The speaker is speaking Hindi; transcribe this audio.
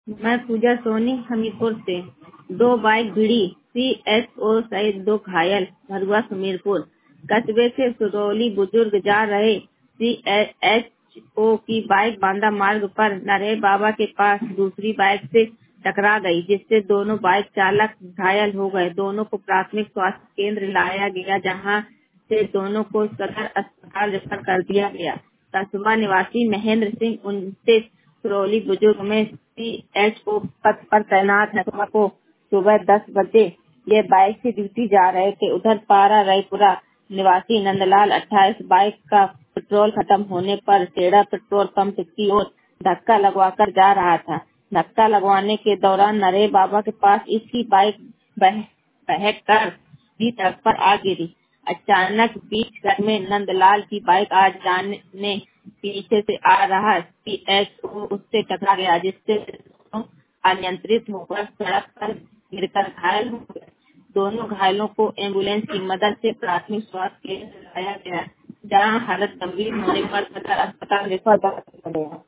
मैं पूजा सोनी हमीरपुर से। दो बाइक भिड़ी, सीएसओ सहित दो घायल, भरुआ सुमेरपुर। कस्बे से सुरौली बुजुर्ग जा रहे सीएचओ की बाइक बांदा मार्ग पर नरहे बाबा के पास दूसरी बाइक से टकरा गई, जिससे दोनों बाइक चालक घायल हो गए। दोनों को प्राथमिक स्वास्थ्य केंद्र लाया गया, जहां से दोनों को सदर अस्पताल रेफर कर दिया गया। कस्बा निवासी महेंद्र सिंह 29 सुरौली बुजुर्ग में सीएचओ पद पर तैनात है। सोमवार को सुबह 10 बजे ये बाइक से ड्यूटी जा रहे थे। उधर पारा रायपुरा निवासी नंदलाल 28 बाइक का पेट्रोल खत्म होने पर टेढ़ा पेट्रोल पंप की ओर धक्का लगवाकर जा रहा था। धक्का लगवाने के दौरान नरहे बाबा के पास इसकी बाइक बहक कर भी सड़क पर आ गिरी। अचानक बीच घर में नंदलाल की बाइक आ जाने पीछे से आ रहा सीएचओ उससे टकरा गया, जिससे दोनों अनियंत्रित होकर सड़क पर गिरकर घायल हो गए। दोनों घायलों को एम्बुलेंस की मदद से प्राथमिक स्वास्थ्य केंद्र लाया गया, जहां हालत गंभीर होने पर सदर अस्पताल रेफर कर दिया गया।